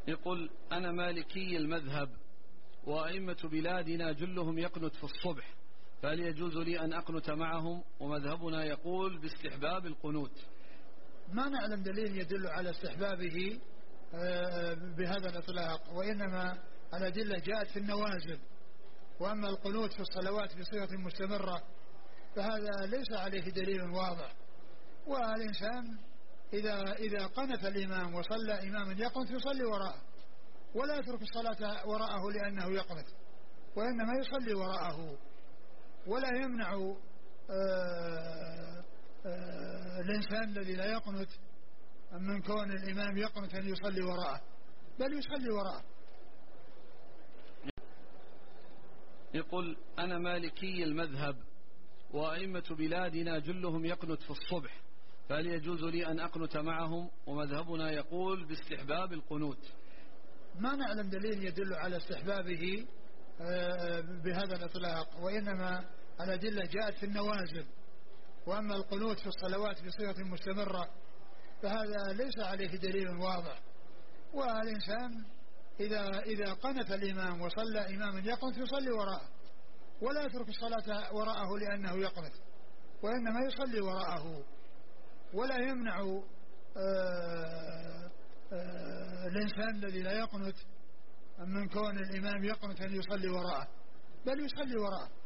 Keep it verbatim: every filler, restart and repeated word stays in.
يقول أنا مالكي المذهب وأئمة بلادنا جلهم يقنت في الصبح، فهل يجوز لي أن أقنت معهم؟ ومذهبنا يقول باستحباب القنوت. ما نعلم دليل يدل على استحبابه بهذا الإطلاق، وإنما الأدلة جاءت في النوازل، وأما القنوت في الصلوات بصيغة مستمرة فهذا ليس عليه دليل واضح. والإنسان إذا إذا قنت الإمام وصلى إماما يقنت يصلي وراءه، ولا يترك الصلاة وراءه لأنه يقنت، وإنما يصلي وراءه، ولا يمنع آآ آآ الإنسان الذي لا يقنت من كون الإمام يقنت أن يصلي وراءه، بل يصلي وراءه. يقول أنا مالكي المذهب وأئمة بلادنا جلهم يقنت في الصبح، فهل يجوز لي أن أقنت معهم؟ ومذهبنا يقول باستحباب القنوت. ما نعلم دليل يدل على استحبابه بهذا الإطلاق، وإنما الأدلة جاءت في النوازل، وأما القنوت في الصلوات بصيغة مستمرة فهذا ليس عليه دليل واضح. والإنسان إذا إذا قنت الإمام وصلى إماما يقنت يصلي وراءه، ولا يترك الصلاة وراءه لأنه يقنت، وإنما يصلي وراءه، ولا يمنع آآ آآ الإنسان الذي لا يقنت من كون الإمام يقنت أن يصلي وراءه، بل يصلي وراءه.